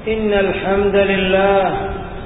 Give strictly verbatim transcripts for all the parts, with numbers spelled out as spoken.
إن الحمد لله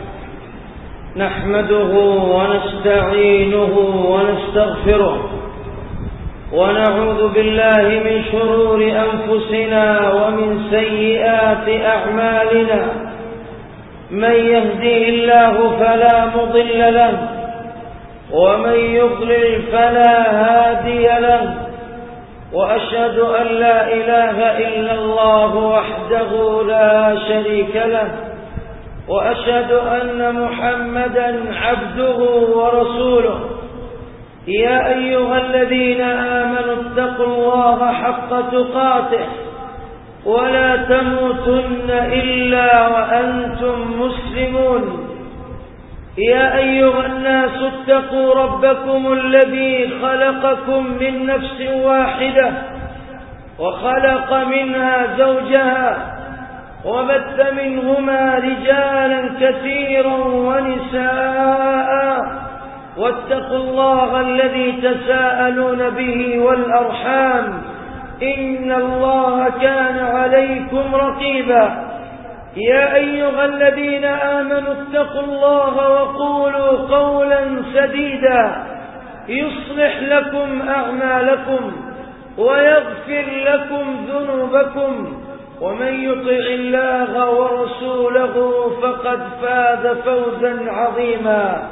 نحمده ونستعينه ونستغفره ونعوذ بالله من شرور أنفسنا ومن سيئات أعمالنا. من يهديه الله فلا مضل له ومن يضلل فلا هادي له، وأشهد أن لا إله إلا الله وحده لا شريك له، وأشهد أن محمدا عبده ورسوله. يا أيها الذين آمنوا اتقوا الله حق تقاته ولا تموتن إلا وأنتم مسلمون. يا أيها الناس اتقوا ربكم الذي خلقكم من نفس واحدة وخلق منها زوجها وبث منهما رجالا كثيرا ونساء، واتقوا الله الذي تساءلون به والأرحام إن الله كان عليكم رقيبا. يا أيها الذين آمنوا اتقوا الله وقولوا قولا سديدا يصلح لكم أعمالكم ويغفر لكم ذنوبكم، ومن يطع الله ورسوله فقد فاز فوزا عظيما.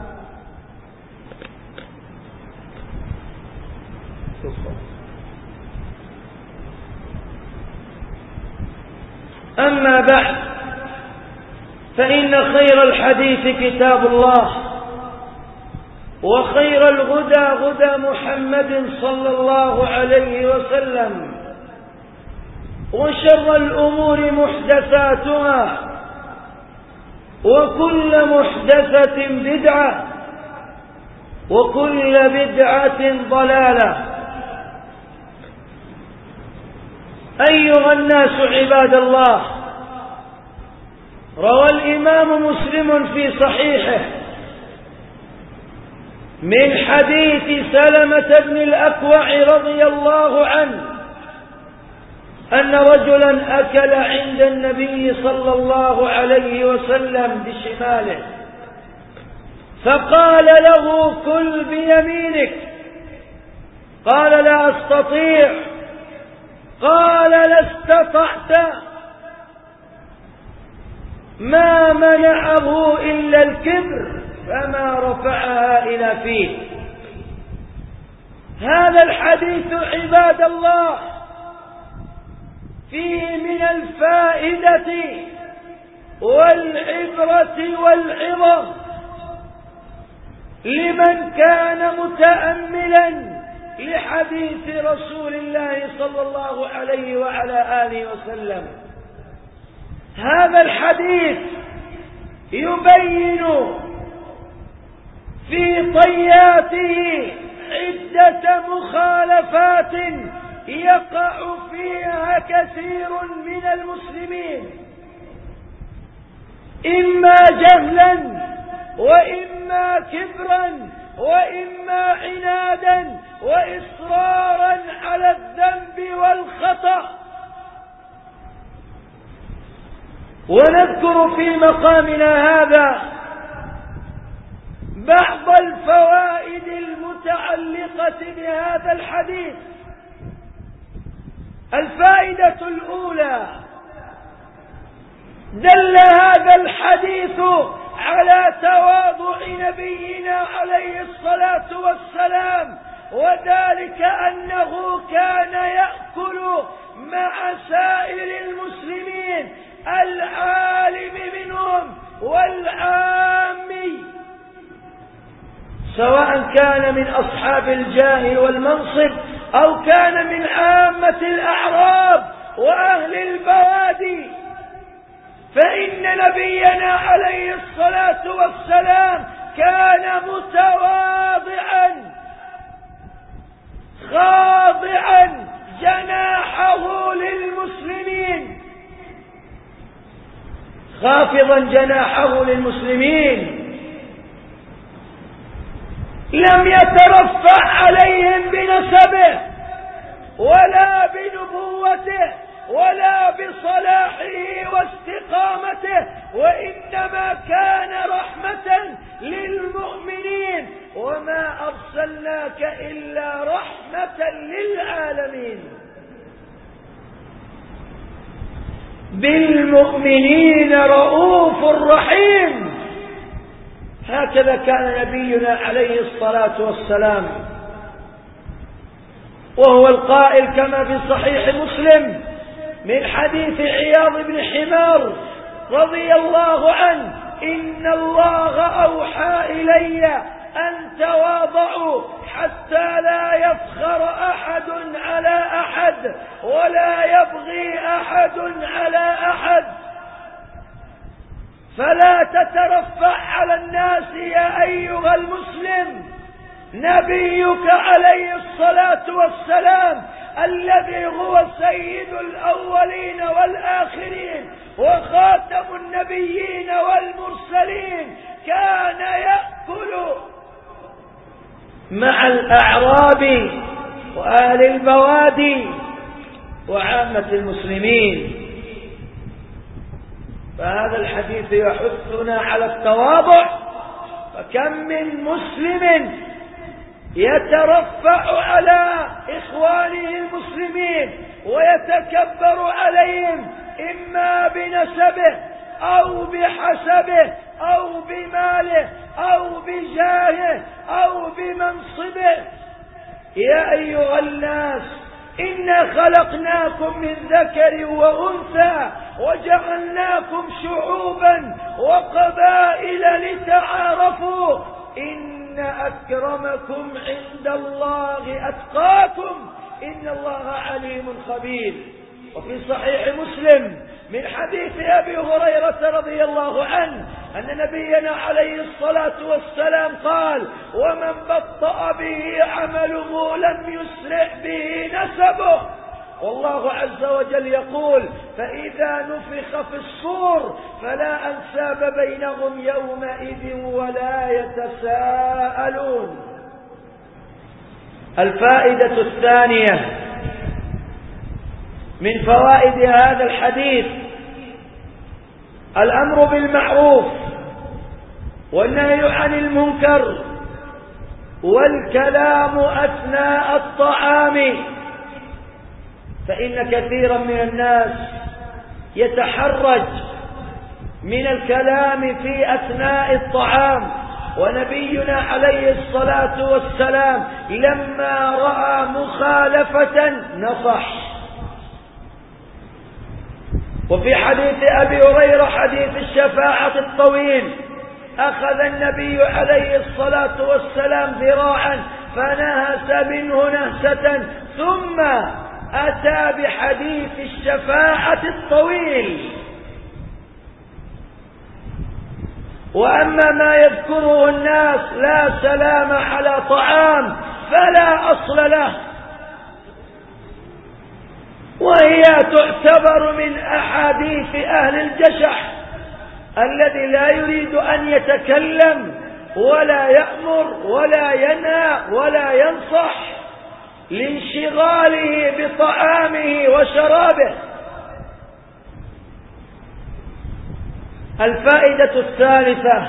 أما بعد، فإن خير الحديث كتاب الله، وخير الهدى هدى محمد صلى الله عليه وسلم، وشر الأمور محدثاتها، وكل محدثة بدعة، وكل بدعة ضلالة. أيها الناس عباد الله، روى الإمام مسلم في صحيحه من حديث سلمة بن الأكوع رضي الله عنه أن رجلا أكل عند النبي صلى الله عليه وسلم بشماله، فقال له: كل بيمينك. قال: لا أستطيع. قال: لا استطعت. ما منعه إلا الكبر، فما رفعها إلى فيه. هذا الحديث عباد الله فيه من الفائدة والعبرة والعظة لمن كان متأملا لحديث رسول الله صلى الله عليه وعلى آله وسلم. هذا الحديث يبين في طياته عدة مخالفات يقع فيها كثير من المسلمين، إما جهلا وإما كبرا وإما عنادا وإصرارا على الذنب والخطأ. ونذكر في مقامنا هذا بعض الفوائد المتعلقة بهذا الحديث. الفائدة الأولى: دل هذا الحديث على تواضع نبينا عليه الصلاة والسلام، وذلك أنه كان يأكل مع سائر المسلمين، العالم منهم والعامي، سواء كان من أصحاب الجاه والمنصب أو كان من عامة الأعراب وأهل البوادي. فإن نبينا عليه الصلاة والسلام كان متواضعا خاضعا جناحه للمسلمين، خافضا جناحه للمسلمين، لم يترفع عليهم بنسبه ولا بنبوته ولا بصلاحه واستقامته وإنما كان رحمة للمؤمنين وما أرسلناك إلا رحمة للعالمين. بالمؤمنين رؤوف رحيم. هكذا كان نبينا عليه الصلاة والسلام، وهو القائل كما في صحيح مسلم من حديث عياض بن حمار رضي الله عنه: إن الله أوحى إلي أن تواضعوا حتى لا يفخر أحد على أحد ولا يبغي أحد على أحد، فلا تترفع على الناس يا أيها المسلم. نبيك عليه الصلاة والسلام الذي هو سيد الأولين والآخرين وخاتم النبيين والمرسلين كان يأكل مع الأعراب وأهل البوادي وعامة المسلمين. فهذا الحديث يحثنا على التواضع، فكم من مسلم يترفع على إخوانه المسلمين ويتكبر عليهم إما بنسبه أو بحسبه أو بماله أو بجاهه أو بمنصبه. يا أيها الناس إنا خلقناكم من ذكر وأنثى وجعلناكم شعوبا وقبائل لتعارفوا إن أكرمكم عند الله أتقاكم إن الله عليم خبير. وفي صحيح مسلم من حديث أبي هريرة رضي الله عنه أن نبينا عليه الصلاة والسلام قال: ومن بطأ به عمله لم يسرع به نسبه. والله عز وجل يقول: فإذا نفخ في الصور فلا أنساب بينهم يومئذ ولا يتساءلون. الفائدة الثانية من فوائد هذا الحديث الأمر بالمعروف والنهي عن المنكر والكلام أثناء الطعام، فإن كثيرا من الناس يتحرج من الكلام في أثناء الطعام، ونبينا عليه الصلاة والسلام لما رأى مخالفة نصح. وفي حديث أبي هريرة حديث الشفاعة الطويل أخذ النبي عليه الصلاة والسلام ذراعا فنهس منه نهسة ثم أتى بحديث الشفاعة الطويل. وأما ما يذكره الناس لا سلام على طعام فلا أصل له، وهي تعتبر من أحاديث أهل الجشع الذي لا يريد أن يتكلم ولا يأمر ولا ينهى ولا ينصح لانشغاله بطعامه وشرابه. الفائدة الثالثة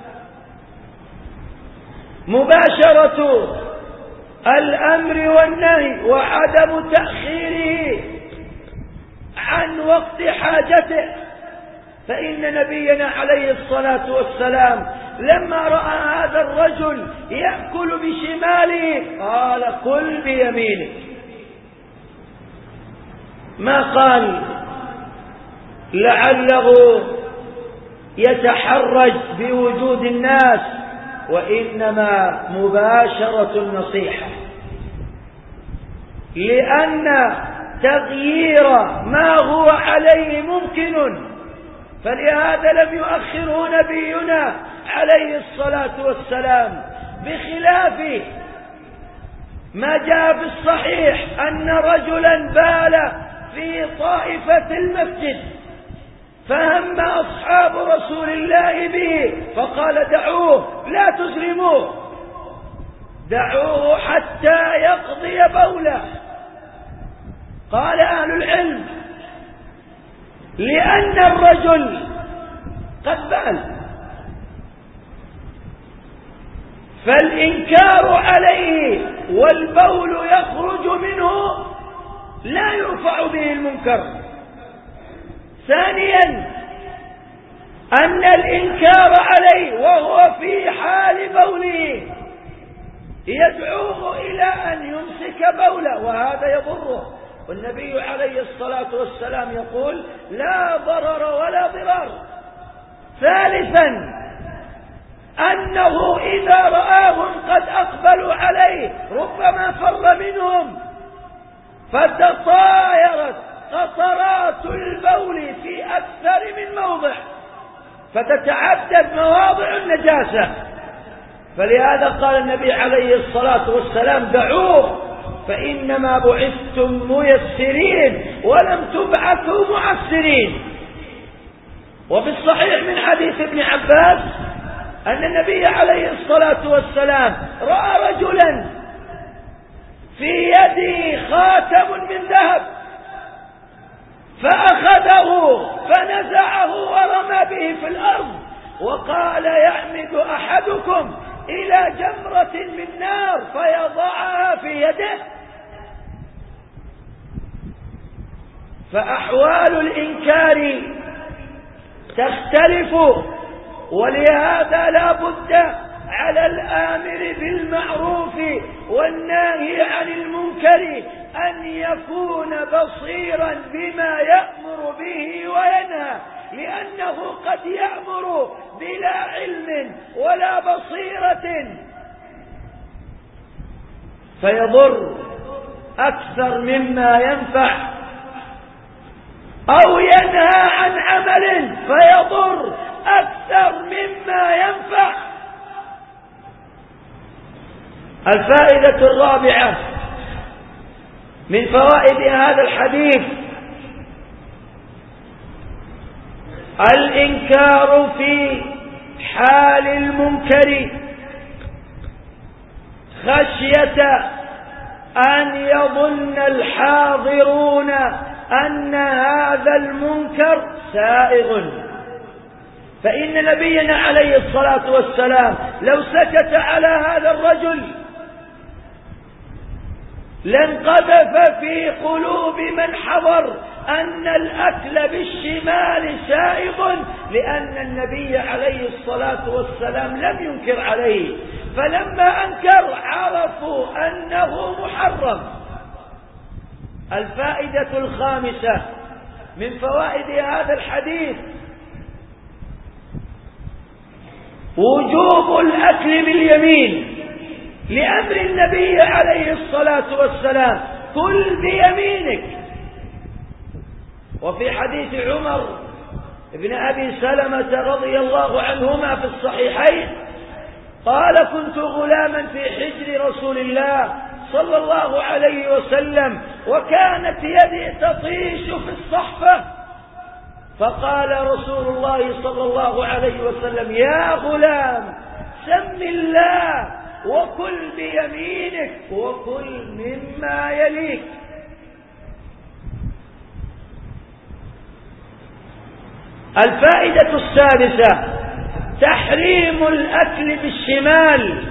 مباشرة الأمر والنهي وعدم تأخيره عن وقت حاجته، فإن نبينا عليه الصلاة والسلام لما رأى هذا الرجل يأكل بشماله قال: كل بيمينك. ما قال لعله يتحرج بوجود الناس، وإنما مباشرة النصيحة، لأن تغيير ما هو عليه ممكن، فلهذا لم يؤخره نبينا عليه الصلاة والسلام، بخلاف ما جاء في الصحيح أن رجلا بال في طائفة المسجد فهم أصحاب رسول الله به فقال: دعوه لا تزرموه، دعوه حتى يقضي بوله. قال أهل العلم: لأن الرجل قد بال فالإنكار عليه والبول يخرج منه لا يرفع به المنكر. ثانيا أن الإنكار عليه وهو في حال بوله يدعوه إلى أن يمسك بوله، وهذا يضره. والنبي عليه الصلاة والسلام يقول لا ضرر ولا ضرار. ثالثا أنه إذا رآهم قد أقبلوا عليه ربما فر منهم فتطايرت قطرات البول في أكثر من موضع فتتعدد مواضع النجاسة. فلهذا قال النبي عليه الصلاة والسلام دعوه فإنما بعثتم ميسرين ولم تبعثوا معسرين. وفي الصحيح من حديث ابن عباس أن النبي عليه الصلاة والسلام رأى رجلا في يده خاتم من ذهب فأخذه فنزعه ورمى به في الأرض وقال يعمد أحدكم إلى جمرة من نار فيضعها في يده. فأحوال الإنكار تختلف، ولهذا لا بد على الآمر بالمعروف والناهي عن المنكر أن يكون بصيرا بما يأمر به وينهى، لأنه قد يأمر بلا علم ولا بصيرة فيضر أكثر مما ينفع، أو ينهى عن عمل فيضر أكثر مما ينفع. الفائدة الرابعة من فوائد هذا الحديث الإنكار في حال المنكر خشية أن يظن الحاضرون أن هذا المنكر سائغ. فإن نبينا عليه الصلاة والسلام لو سكت على هذا الرجل لانقذف في قلوب من حضر أن الأكل بالشمال سائغ، لأن النبي عليه الصلاة والسلام لم ينكر عليه، فلما أنكر عرفوا أنه محرم. الفائدة الخامسة من فوائد هذا الحديث وجوب الأكل باليمين لأمر النبي عليه الصلاة والسلام كل بيمينك. وفي حديث عمر ابن أبي سلمة رضي الله عنهما في الصحيحين قال كنت غلاما في حجر رسول الله صلى الله عليه وسلم وكانت يدي تطيش في الصحفة، فقال رسول الله صلى الله عليه وسلم يا غلام سم الله وكل بيمينك وكل مما يليك. الفائدة السادسة تحريم الأكل بالشمال،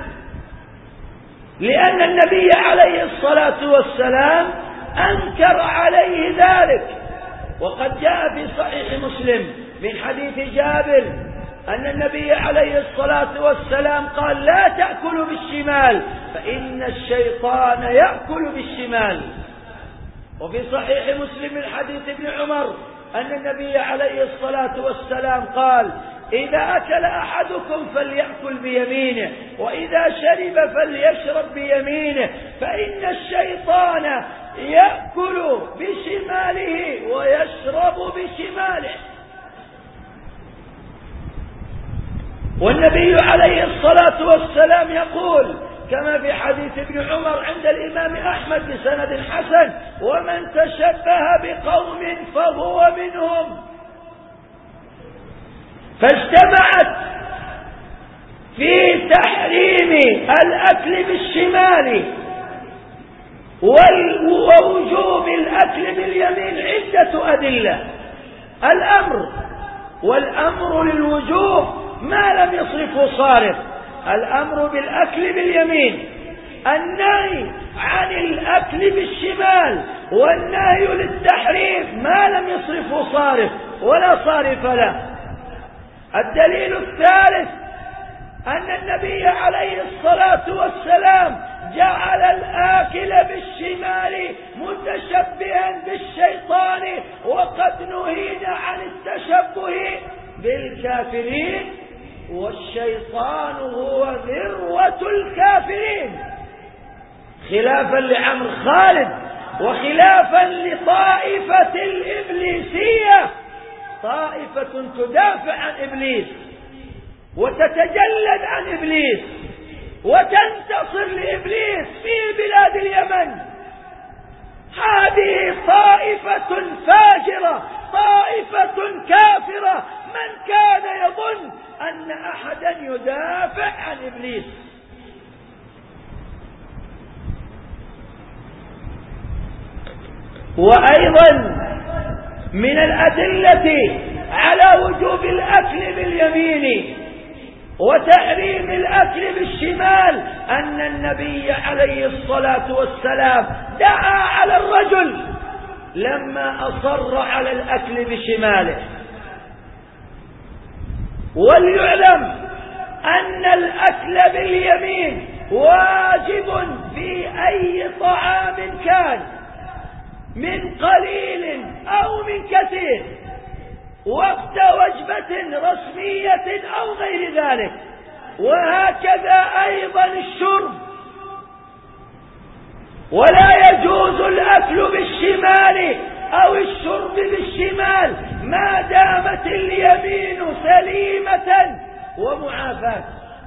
لأن النبي عليه الصلاة والسلام أنكر عليه ذلك. وقد جاء في صحيح مسلم من حديث جابر أن النبي عليه الصلاة والسلام قال لا تأكلوا بالشمال فإن الشيطان يأكل بالشمال. وفي صحيح مسلم من حديث ابن عمر أن النبي عليه الصلاة والسلام قال إذا أكل أحدكم فليأكل بيمينه وإذا شرب فليشرب بيمينه فإن الشيطان يأكل بشماله ويشرب بشماله. والنبي عليه الصلاة والسلام يقول كما في حديث ابن عمر عند الإمام أحمد بسند حسن ومن تشبه بقوم فهو منهم. فاجتمعت في تحريم الأكل بالشمال ووجوب الأكل باليمين عدة أدلة. الأمر والأمر للوجوب ما لم يصرفه صارف، الأمر بالأكل باليمين، النهي عن الأكل بالشمال، والنهي للتحريم ما لم يصرفه صارف ولا صارف له. الدليل الثالث أن النبي عليه الصلاة والسلام جعل الآكل بالشمال متشبها بالشيطان، وقد نهينا عن التشبه بالكافرين، والشيطان هو ذروة الكافرين، خلافا لعمرو خالد وخلافا لطائفة الإبليسية، طائفة تدافع عن إبليس وتتجلد عن إبليس وتنتصر لإبليس في بلاد اليمن. هذه طائفة فاجرة، طائفة كافرة، من كان يظن أن أحدا يدافع عن إبليس. وأيضا من الأدلة على وجوب الأكل باليمين وتحريم الأكل بالشمال أن النبي عليه الصلاة والسلام دعا على الرجل لما أصر على الأكل بشماله. وليعلم أن الأكل باليمين واجب في أي طعام كان، من قليل أو من كثير، وقت وجبة رسمية أو غير ذلك. وهكذا أيضا الشرب، ولا يجوز الأكل بالشمال أو الشرب بالشمال ما دامت اليمين سليمة ومعافاة،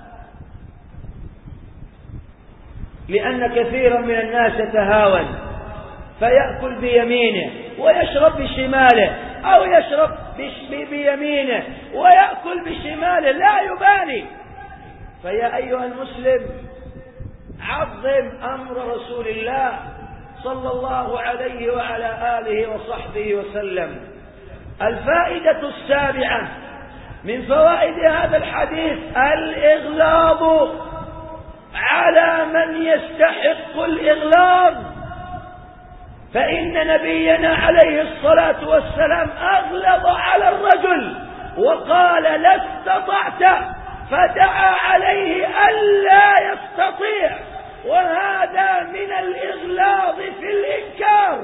لأن كثيرا من الناس يتهاون فيأكل بيمينه ويشرب بشماله، أو يشرب بيمينه ويأكل بشماله، لا يبالي. فيا أيها المسلم، عظم أمر رسول الله صلى الله عليه وعلى آله وصحبه وسلم. الفائدة السابعة من فوائد هذا الحديث الإغلاظ على من يستحق الإغلاظ، فإن نبينا عليه الصلاة والسلام أغلظ على الرجل وقال لا استطعت، فدعا عليه ألا يستطيع، وهذا من الإغلاظ في الإنكار.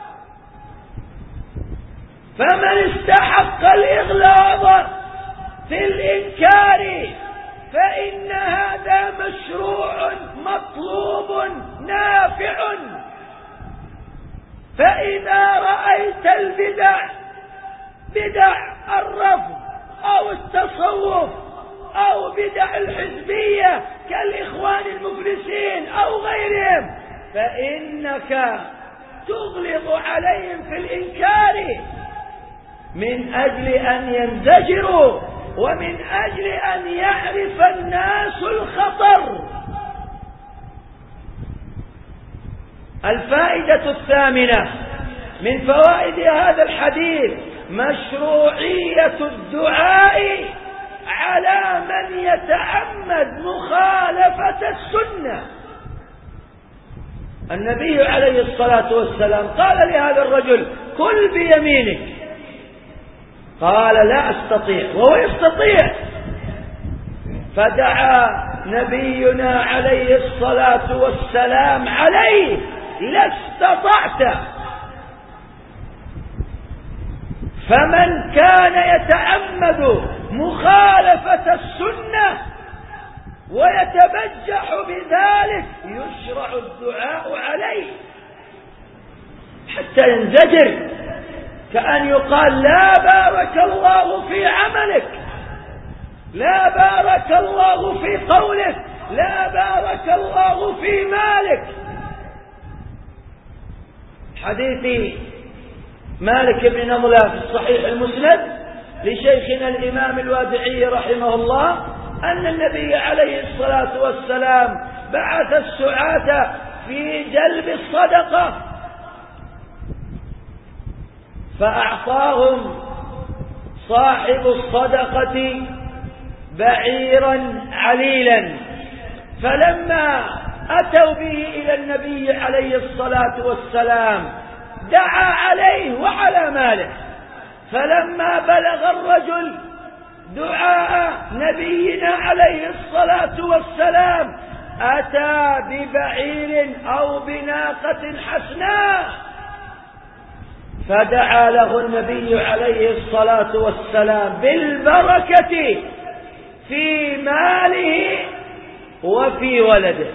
فمن استحق الإغلاظ في الإنكار فإن هذا مشروع مطلوب نافع. فإذا رأيت البدع، بدع الرفض أو التصوف أو بدع الحزبية كالإخوان المفلسين أو غيرهم، فإنك تغلظ عليهم في الإنكار من أجل أن ينزجروا ومن أجل أن يعرف الناس الخطر. الفائدة الثامنة من فوائد هذا الحديث مشروعية الدعاء على من يتعمد مخالفة السنة. النبي عليه الصلاة والسلام قال لهذا الرجل كل بيمينك، قال لا أستطيع، وهو يستطيع، فدعا نبينا عليه الصلاة والسلام عليه لا استطعت. فمن كان يتعمد مخالفة السنة ويتبجح بذلك يشرع الدعاء عليه حتى ينزجر، كأن يقال لا بارك الله في عملك، لا بارك الله في قولك، لا بارك الله في مالك. حديث مالك بن نضلة في الصحيح المسند لشيخنا الإمام الوادعي رحمه الله أن النبي عليه الصلاة والسلام بعث السعاة في جلب الصدقة، فأعطاهم صاحب الصدقة بعيرا عليلا، فلما أتوا به إلى النبي عليه الصلاة والسلام دعا عليه وعلى ماله، فلما بلغ الرجل دعاء نبينا عليه الصلاة والسلام أتى ببعير أو بناقة حسناء، فدعا له النبي عليه الصلاة والسلام بالبركة في ماله وفي ولده.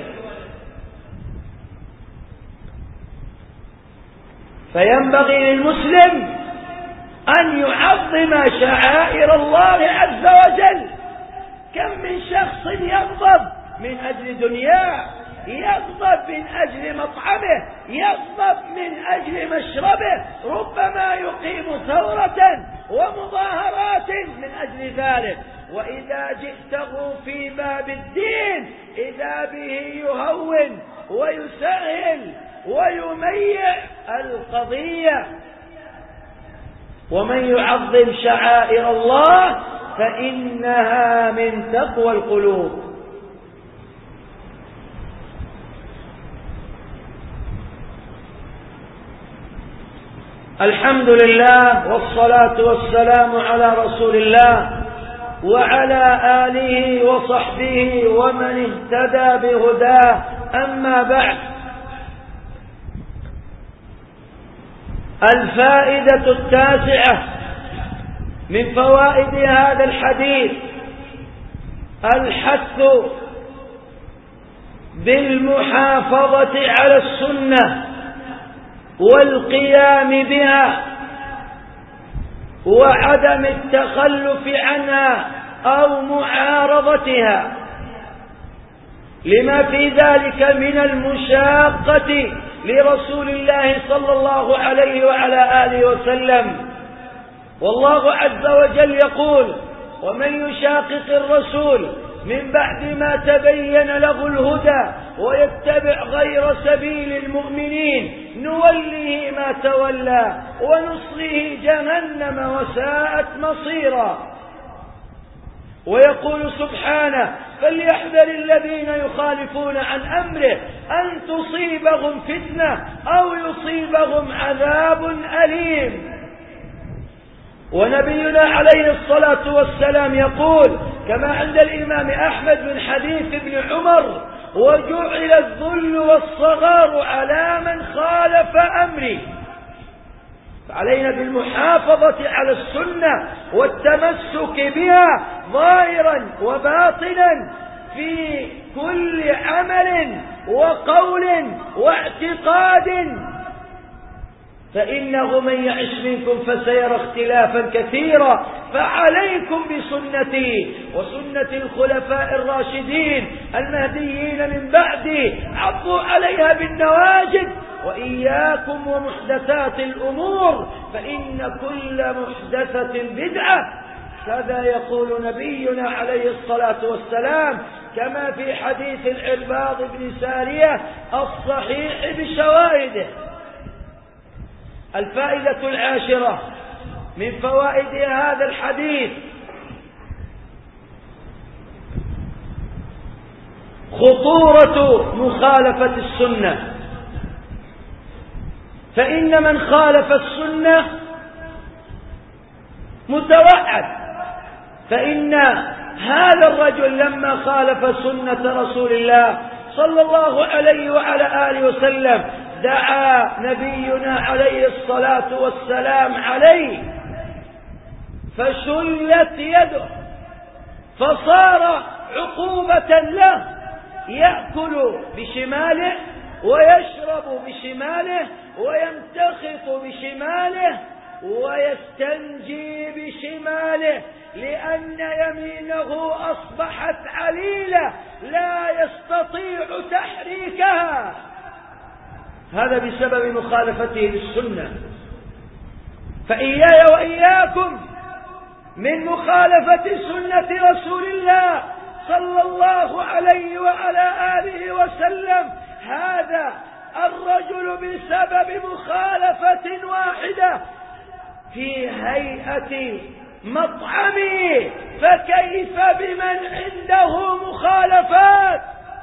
فينبغي للمسلم أن يعظم شعائر الله عز وجل. كم من شخص يغضب من أجل دنياه، يغضب من أجل مطعمه، يغضب من أجل مشربه، ربما يقيم ثورة ومظاهرات من أجل ذلك، وإذا جئته في باب الدين إذا به يهون ويسهل ويميع القضية. ومن يعظم شعائر الله فإنها من تقوى القلوب. الحمد لله والصلاة والسلام على رسول الله وعلى آله وصحبه ومن اهتدى بهداه، أما بعد. الفائدة التاسعة من فوائد هذا الحديث الحث بالمحافظة على السنة والقيام بها وعدم التخلف عنها أو معارضتها، لما في ذلك من المشاقة لرسول الله صلى الله عليه وعلى آله وسلم. والله عز وجل يقول: ومن يشاقق الرسول من بعد ما تبين له الهدى ويتبع غير سبيل المؤمنين نوله ما تولى ونصله جهنم وساءت مصيرا. ويقول سبحانه: فليحذر الذين يخالفون عن أمره أن تصيبهم فتنة أو يصيبهم عذاب أليم. ونبينا عليه الصلاة والسلام يقول كما عند الإمام أحمد من حديث ابن عمر: وجعل الذل والصغار على من خالف أمري. فعلينا بالمحافظة على السنة والتمسك بها ظاهرا وباطنا في كل عمل وقول واعتقاد، فإنه من يعش منكم فسيرى اختلافا كثيرا، فعليكم بسنتي وسنة الخلفاء الراشدين المهديين من بعدي عضوا عليها بالنواجذ، وإياكم ومحدثات الأمور فإن كل محدثة بدعة. كذا يقول نبينا عليه الصلاة والسلام كما في حديث العرباض بن سارية الصحيح بشواهده. الفائدة العاشرة من فوائد هذا الحديث خطورة مخالفة السنة، فإن من خالف السنة متوعد. فإن هذا الرجل لما خالف سنة رسول الله صلى الله عليه وعلى آله وسلم دعا نبينا عليه الصلاة والسلام عليه فشلت يده، فصار عقوبة له، يأكل بشماله ويشرب بشماله ويمتخط بشماله ويستنجي بشماله، لأن يمينه أصبحت عليلة لا يستطيع تحريكها، هذا بسبب مخالفته للسنة. فإياي وإياكم من مخالفة سنة رسول الله صلى الله عليه وعلى آله وسلم. هذا الرجل بسبب مخالفة واحدة في هيئة مطعمي، فكيف بمن عنده مخالفات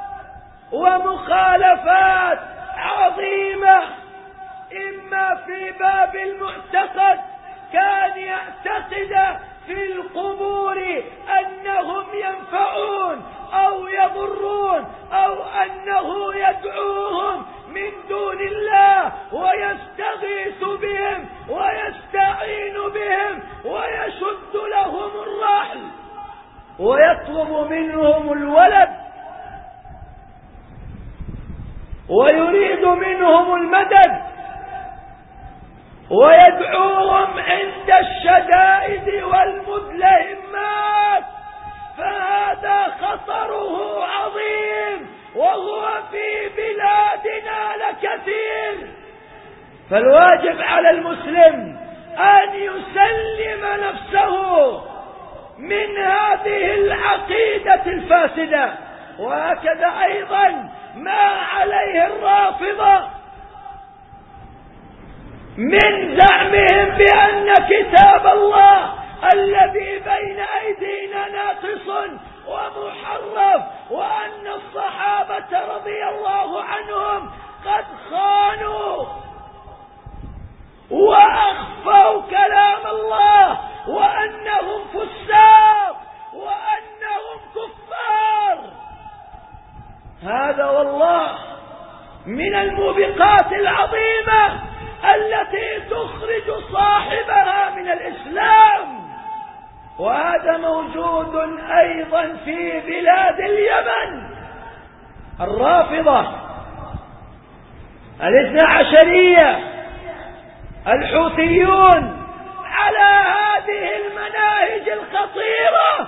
ومخالفات عظيمة؟ إما في باب المعتقد كان يعتقد في القبور أنهم ينفعون أو يضرون، أو أنه يدعوهم من دون الله ويستغيث بهم ويستعين بهم ويشد لهم الرحل ويطلب منهم الولد ويريد منهم المدد ويدعوهم عند الشدائد والمدلهمات، فهذا خطره عظيم وهو في بلادنا لكثير. فالواجب على المسلم أن يسلم نفسه من هذه العقيدة الفاسدة. وهكذا أيضا ما عليه الرافضة من زعمهم بأن كتاب الله الذي بين أيدينا ناقص ومحرف، وأن الصحابة رضي الله عنهم قد خانوا وأخفوا كلام الله، وأنهم فساق وأنهم كفار. هذا والله من الموبقات العظيمة التي تخرج صاحبها من الإسلام. وهذا موجود أيضا في بلاد اليمن. الرافضة الاثنى عشرية الحوثيون على هذه المناهج الخطيرة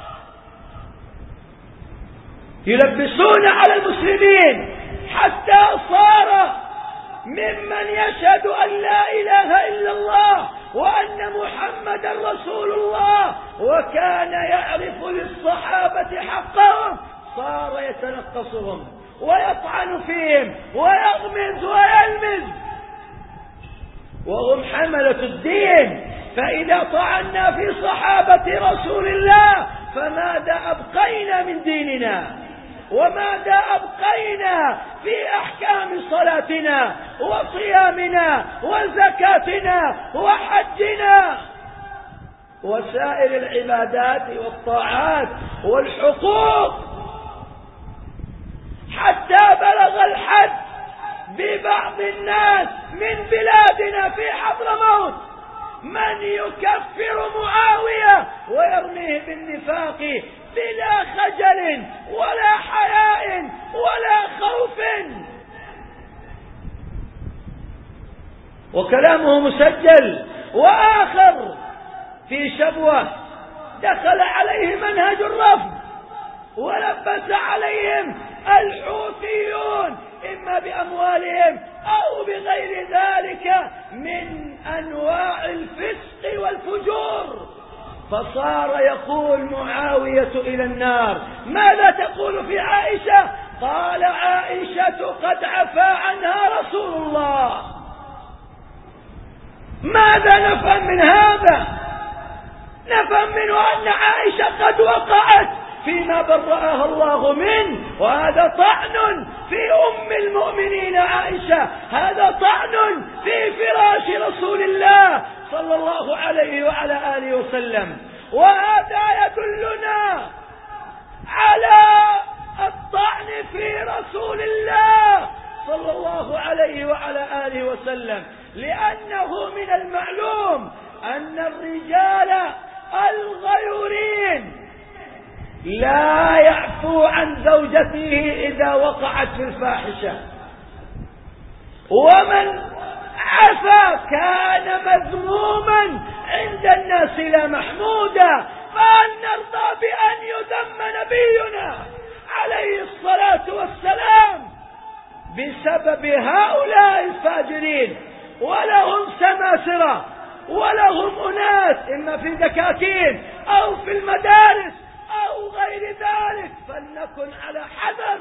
يلبسون على المسلمين حتى صار ممن يشهد أن لا إله إلا الله وأن محمدا رسول الله وكان يعرف للصحابة حقهم، صار يتنقصهم ويطعن فيهم ويغمز ويلمز، وهم حملة الدين. فإذا طعنا في صحابة رسول الله فماذا أبقينا من ديننا؟ وماذا أبقينا في أحكام صلاتنا وصيامنا وزكاتنا وحجنا وسائر العبادات والطاعات والحقوق؟ حتى بلغ الحد ببعض الناس من بلادنا في حضرموت من يكفر معاوية ويرميه بالنفاق بلا خجل ولا حياء ولا خوف، وكلامه مسجل. وآخر في شبوة دخل عليه منهج الرفض ولبس عليهم الحوثيون إما بأموالهم أو بغير ذلك من أنواع الفسق والفجور، فصار يقول معاوية إلى النار. ماذا تقول في عائشة؟ قال عائشة قد عفا عنها رسول الله. ماذا نفهم من هذا؟ نفهم منه أن عائشة قد وقعت فيما برأها الله منه، وهذا طعن في أم المؤمنين عائشة، هذا طعن في فراش رسول الله صلى الله عليه وعلى آله وسلم. وهذا يدلنا على الطعن في رسول الله صلى الله عليه وعلى آله وسلم، لأنه من المعلوم أن الرجال الغيورين لا يعفو عن زوجته إذا وقعت في الفاحشة، ومن عفا كان مذموما عند الناس لا محمودا. فأن نرضى بأن يذم نبينا عليه الصلاة والسلام بسبب هؤلاء الفاجرين، ولهم سماسرة ولهم أناس إما في الدكاكين أو في المدارس أو غير ذلك، فلنكن على حذر.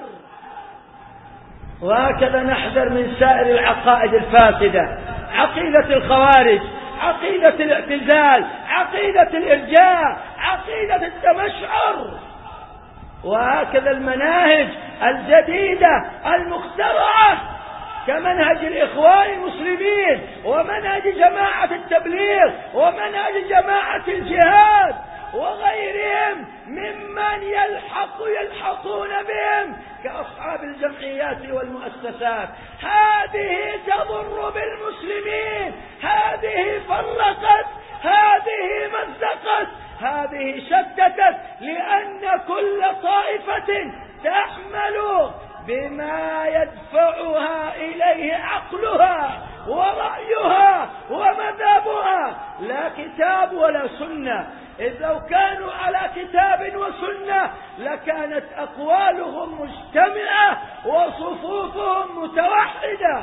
وهكذا نحذر من سائر العقائد الفاسدة، عقيدة الخوارج عقيدة الاعتزال، عقيدة الإرجاء، عقيدة التمشعر، وهكذا المناهج الجديدة المخترعة كمنهج الإخوان المسلمين ومنهج جماعة التبليغ ومنهج جماعة الجهاد وغيرهم ممن يلحق يلحقون بهم كأصحاب الجمعيات والمؤسسات. هذه تضر بالمسلمين، هذه فرقت، هذه مزقت، هذه شتتت، لأن كل طائفة تحمل بما يدفعها إليه عقلها ورأيها ومذهبها، لا كتاب ولا سنة. إذ لو كانوا على كتاب وسنة لكانت أقوالهم مجتمعة وصفوفهم متوحدة.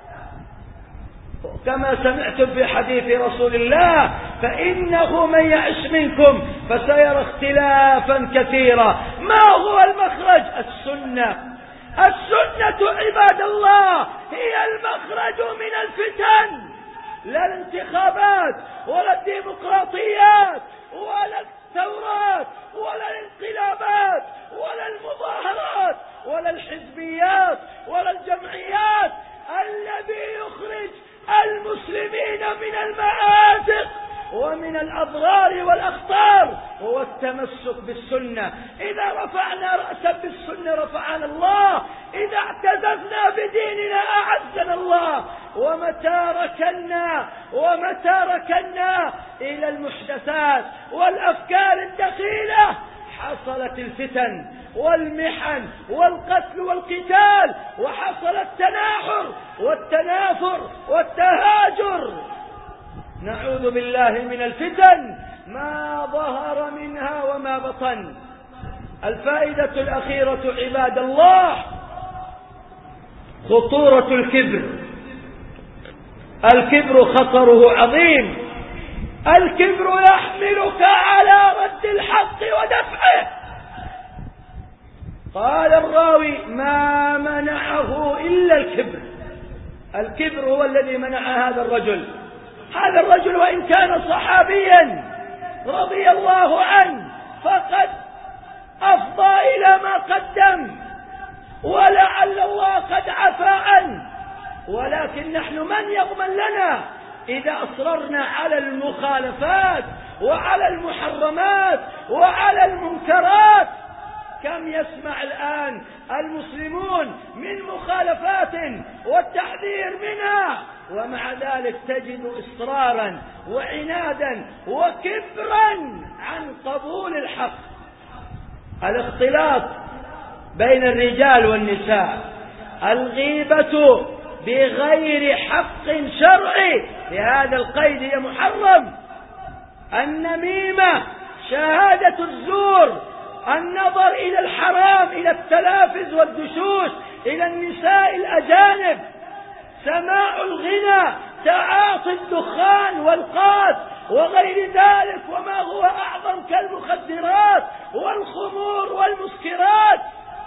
كما سمعتم في حديث رسول الله: فإنه من يعش منكم فسيرى اختلافا كثيرا. ما هو المخرج؟ السنة. السنة عباد الله هي المخرج من الفتن، لا الانتخابات ولا الديمقراطيات ولا الثورات ولا الانقلابات ولا المظاهرات ولا الحزبيات ولا الجمعيات. الذي يخرج المسلمين من المآزق ومن الأضرار والأخطار هو التمسك بالسنة. إذا رفعنا رأسا بالسنة رفعنا الله، إذا اعتززنا بديننا أعزنا الله. ومتى ركنا ومتى ركنا إلى المحدثات والأفكار الدخيلة حصلت الفتن والمحن والقتل والقتال، وحصل التناحر والتنافر والتهاجر. نعوذ بالله من الفتن ما ظهر منها وما بطن. الفائدة الأخيرة عباد الله خطورة الكبر. الكبر خطره عظيم. الكبر يحملك على رد الحق ودفعه. قال الراوي: ما منعه إلا الكبر. الكبر هو الذي منع هذا الرجل. هذا الرجل وإن كان صحابيا رضي الله عنه فقد أفضى إلى ما قدم، ولعل الله قد عفى عنه، ولكن نحن من يضمن لنا إذا أصررنا على المخالفات وعلى المحرمات وعلى المنكرات؟ كم يسمع الآن المسلمون من مخالفات والتحذير منها، ومع ذلك تجد إصرارا وعنادا وكبرا عن قبول الحق. الاختلاط بين الرجال والنساء، الغيبة بغير حق شرعي، لهذا القيد هي محرم. النميمة، شهادة الزور، النظر إلى الحرام، إلى التلافز والدشوش، إلى النساء الأجانب، سماع الغنى، تعاطي الدخان والقاس وغير ذلك وما هو أعظم كالمخدرات والخمور والمسكرات،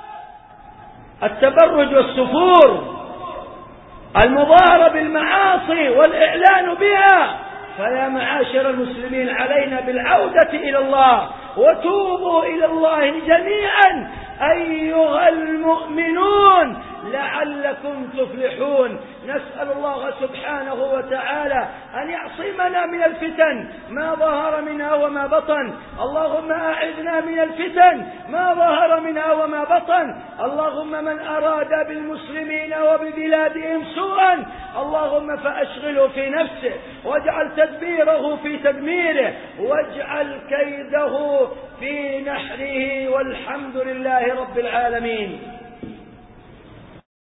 التبرج والسفور، المظاهرة بالمعاصي والإعلان بها. فيا معاشر المسلمين علينا بالعودة إلى الله، وتوبوا إلى الله جميعا أيها المؤمنون لعلكم تفلحون. نسأل الله سبحانه وتعالى أن يعصمنا من الفتن ما ظهر منها وما بطن. اللهم أعذنا من الفتن ما ظهر منها وما بطن. اللهم من أراد بالمسلمين وببلادهم سوءا اللهم فأشغله في نفسه، واجعل تدبيره في تدميره، واجعل كيده في نحره، والحمد لله رب العالمين.